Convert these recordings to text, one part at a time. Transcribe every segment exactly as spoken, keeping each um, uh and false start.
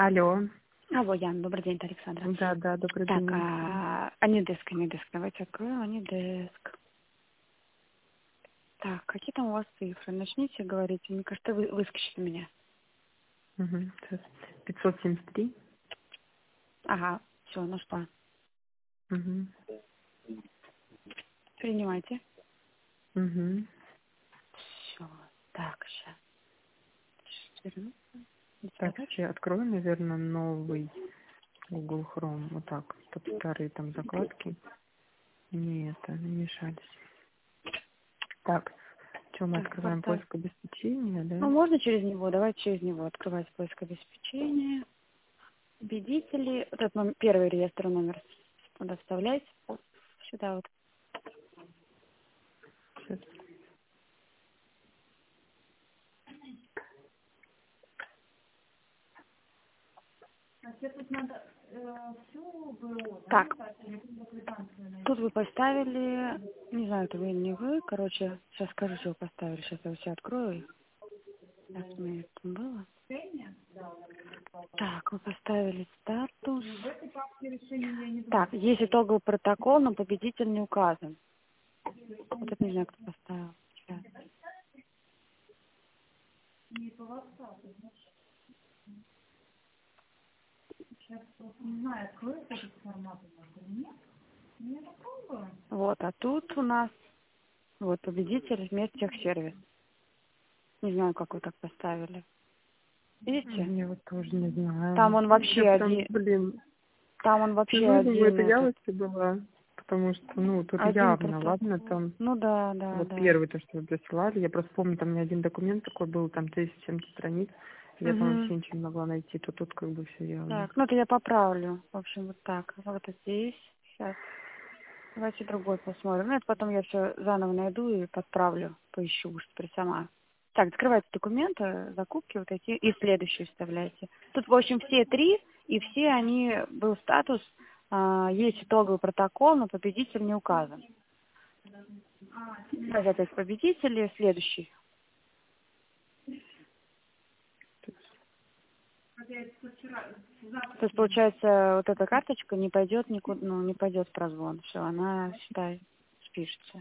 Алло. Алло, Ян, добрый день, это Александра. Да, да, добрый Так, день. а, Анидеск, Анидеск, давайте откроем Анидеск. Так, какие там у вас цифры? Начните говорить, мне кажется, вы выскочит у меня. Угу. Сейчас. пятьсот семьдесят три. Ага, все, ну что, Угу. принимайте. Угу. Все, так, сейчас. Вернуться. Так, Диспетч. я открою, наверное, новый Google Chrome. Вот так. Тут старые там закладки. Не это, не мешались. Так, что мы Так, открываем? поставь. Поиск обеспечения, Ну, да? можно через него, давайте через него открывать поиск обеспечения. Победители. Вот этот номер, первый реестр номер надо вставлять. Сюда вот. Сейчас. Так, тут вы поставили, не знаю, это вы или не вы, короче, сейчас скажу, что вы поставили, сейчас я все открою. Так, у меня это было. Так, вы поставили статус. Так, есть итоговый протокол, но победитель не указан. Вот это не знаю, кто поставил. Сейчас. Вот, а тут у нас вот победитель вместе сервис. Не знаю, как вы так поставили. Видите? Я вот тоже не Там знаю. он Я вообще прям, один, блин, там он вообще сижу, думаю, один это я этот, вообще была. Потому что, ну, тут один явно, ладно, протокол. там. Ну да, да, Вот да. первый, то, что вы присылали, я просто помню, там у меня один документ такой был, там тысяча чем-то страниц, я там Угу. вообще ничего не могла найти, то тут как бы все явно. Так, ну это я поправлю. В общем, вот так. Вот здесь. Сейчас. Давайте другой посмотрим. Ну, это потом я все заново найду и подправлю, поищу уж теперь сама. Так, открывайте документы, закупки вот эти, и следующие вставляйте. Тут, в общем, все три, и все они, был статус, а, есть итоговый протокол, но победитель не указан. Давайте опять победители, следующий. То есть, получается, вот эта карточка не пойдет никуда, ну, не пойдет в прозвон. Все, она, считай, спишется.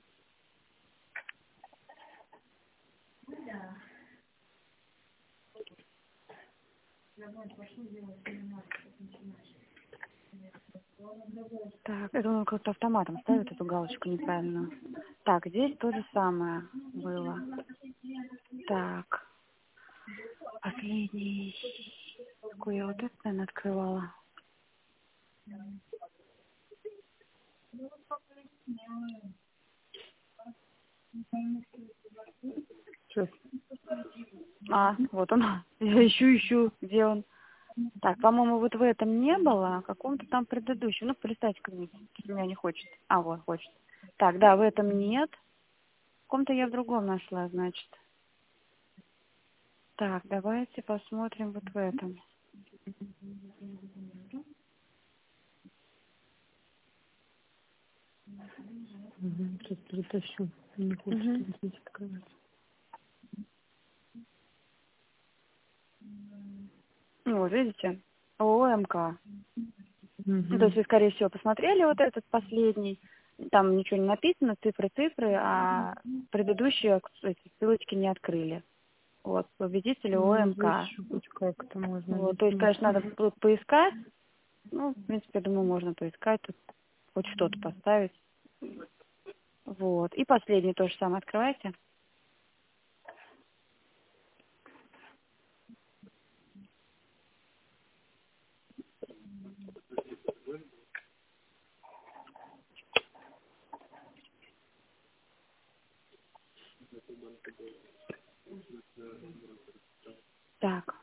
Так, это он как-то автоматом ставит эту галочку неправильно. Так, здесь то же самое было. Так, последний. Какой я вот это, наверное, открывала. Сейчас. А, вот он. Я ищу, ищу, где он. Так, по-моему, вот в этом не было, а в каком-то там предыдущем. Ну, полистайте как-нибудь, если меня не хочет. А, вот, хочет. Так, да, в этом нет. В каком-то я в другом нашла, значит. Так, давайте посмотрим вот в этом. Угу. Сейчас перетащу. Не хочет Угу. он здесь открывать. Ну, вот видите, ОМК. Ну, то Угу. есть вы, скорее всего, посмотрели вот этот последний. Там ничего не написано, цифры, цифры, а предыдущие эти ссылочки не открыли. Вот, победители Ну, ОМК. здесь еще хоть как-то можно Вот, то есть, объяснить. конечно, надо тут поискать. Ну, в принципе, я думаю, можно поискать, тут хоть что-то поставить. Вот. И последний то же самое открывайте. Так.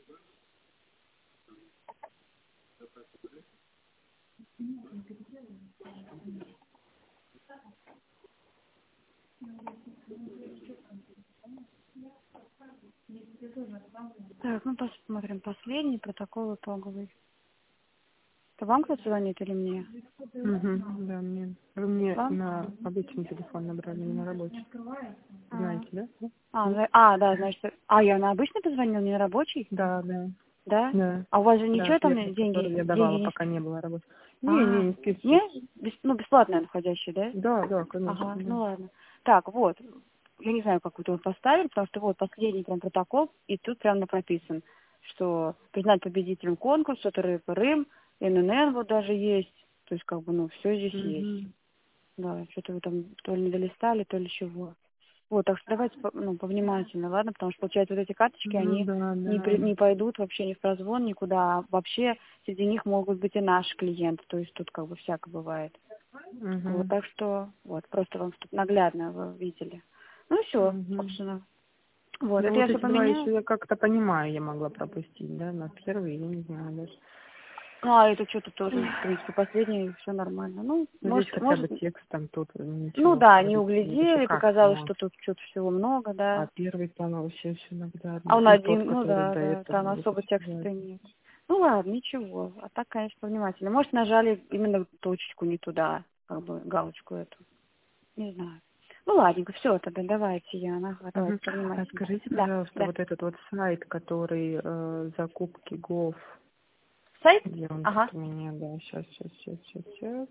Так, ну посмотрим. Последний протокол итоговый. Это вам кто-то звонит или мне? Угу. Да, мне. Вы мне Вам? на обычный телефон набрали, не на рабочий. А, Знаете, да? а, Нет? зна- а, да, значит, а я на обычный позвонил, не на рабочий? Да, да. Да? Да. А у вас же Да, ничего там первый, деньги, который я давала, деньги не... пока не было работы. А, Не, не, не списывается. не? Бес- ну, бесплатно находящий, да? Да, да, конечно. Ага, Да. ну ладно. Так, вот. Я не знаю, как вы тут поставили, потому что вот последний прям протокол, и тут прямо прописан, что признать победителем конкурса, ТРП Рым, эн эн эн вот даже есть. То есть, как бы, ну, все здесь есть. Угу. Да, что-то вы там то ли не долистали, то ли чего. Вот, так что давайте, по- ну, повнимательно, ладно? Потому что, получается, вот эти карточки, Ну они да, не, при- да. не пойдут вообще ни в прозвон, никуда. А вообще среди них могут быть и наши клиенты. То есть тут как бы всякое бывает. Вот, Угу. так что, вот, просто вам тут наглядно вы видели. Ну все, Угу. собственно. Вот, Ну это я вот все эти два поменяю. еще я как-то понимаю, я могла пропустить, да, на первый, я не знаю даже. Ну, а это что-то тоже, в принципе, последнее, все нормально. Ну, Ну, здесь может, хотя бы может, текст там тут ну ничего, как да, не говорится, нет еще углядели, как показалось, смог. что тут что-то всего много, А да. первый там вообще все А наглядно. он И тот, один, ну который да, до да, этого, там это особо все текста ясно. нет. Ну ладно, ничего. А так, конечно, внимательно. Может, нажали именно точечку не туда, как бы галочку эту. Не знаю. Ну ладненько, все, тогда давайте, Яна, ага, Мгм. давайте А повнимательнее. скажите, Да, пожалуйста, да. вот этот вот сайт, который э, закупки Гов, Сайт? где он Ага. тут у меня, да, сейчас, сейчас, сейчас, сейчас, сейчас.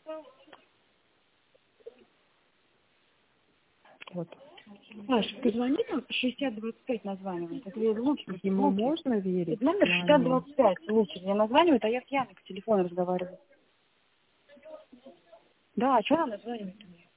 Вот. Саш, позвони там шестьдесят двадцать пять названивает. Это Луки, Ему Луки. можно верить Это в номер шестьдесят плане... двадцать пять. Луки мне названивает, а я с Яной по телефону разговариваю. Да, а что она названивает мне?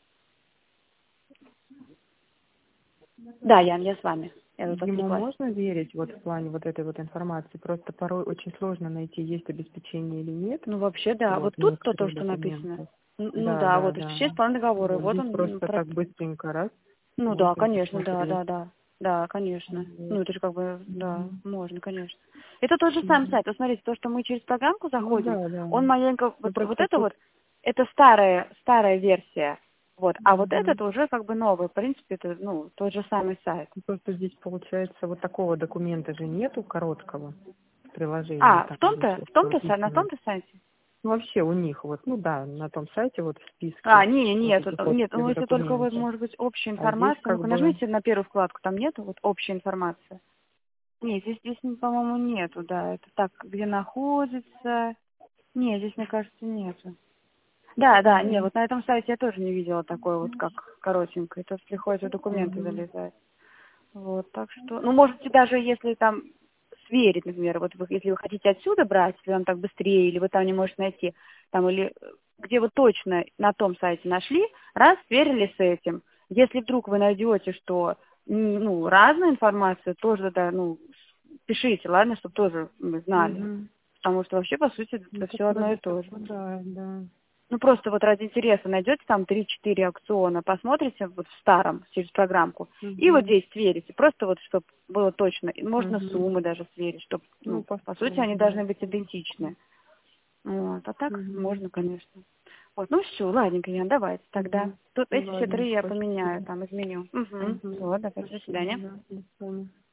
Да, Ян, я с вами. Я тут Ему отвлеклась. можно верить вот в плане вот этой вот информации? Просто порой очень сложно найти, есть обеспечение или нет. Ну, вообще, да. Вот Вот тут то, то, некоторые что написано. документы. Н- Ну Да, да, да, вот да. исчез план договора. Вот Вот здесь он. м, просто про- так быстренько раз, Ну да, можно конечно, да, посмотреть. да, да. Да, конечно. Вот. Ну, это же как бы, да, Мгм. можно, конечно. Это тот же самый Мгм. сайт. Вот смотрите, то, что мы через программку Ну заходим, да, да. он маленько, Ну вот, вот просто это тут... вот, это старая, старая версия. Вот. А вот этот Мгм. уже как бы новый. В принципе, это, ну, тот же самый сайт. Ну, просто здесь получается вот такого документа же нету короткого в приложении, А, в там где том-то, все в том-то, са- на написано. том-то сайте? Ну, вообще у них вот, ну да, на том сайте вот в А, списке не, вот нет, этих вот нет, ну всех если только вот, документов. может быть, общая А здесь информация, как ну-ка бы... нажмите на первую вкладку, там нету вот общая информация. Нет, здесь, здесь, по-моему, нету, да, это так, где находится. Нет, здесь, мне кажется, нету. Да, да, не, Мгм. вот на этом сайте я тоже не видела такой вот, как коротенькой. Тут приходится документы Мгм. залезать. Вот, так что, ну, можете даже, если там сверить, например, вот вы, если вы хотите отсюда брать, если вам так быстрее, или вы там не можете найти, там, или э, где вы точно на том сайте нашли, раз, сверили с этим. Если вдруг вы найдете, что, м, ну, разная информация, тоже, да, ну, пишите, ладно, чтобы тоже мы знали. Мгм. Потому что вообще, по сути, Ну, это все одно и который то же. совпадает, да. Ну, просто вот ради интереса найдете там три-четыре аукциона, посмотрите вот в старом через программку, и вот Мгм. здесь сверите. Просто вот, чтобы было точно. И можно Мгм. суммы даже сверить, чтобы, Ну, ну, по по сути, сумме, они да. должны быть идентичны. Вот. А так Мгм. можно, конечно. Вот, ну все, ладненько, Ян, давайте тогда. Мгм. Тут эти все Ладно, три я поменяю, спасибо. там изменю. Угу. Угу. Все, давайте, до Спасибо, свидания. да. До свидания.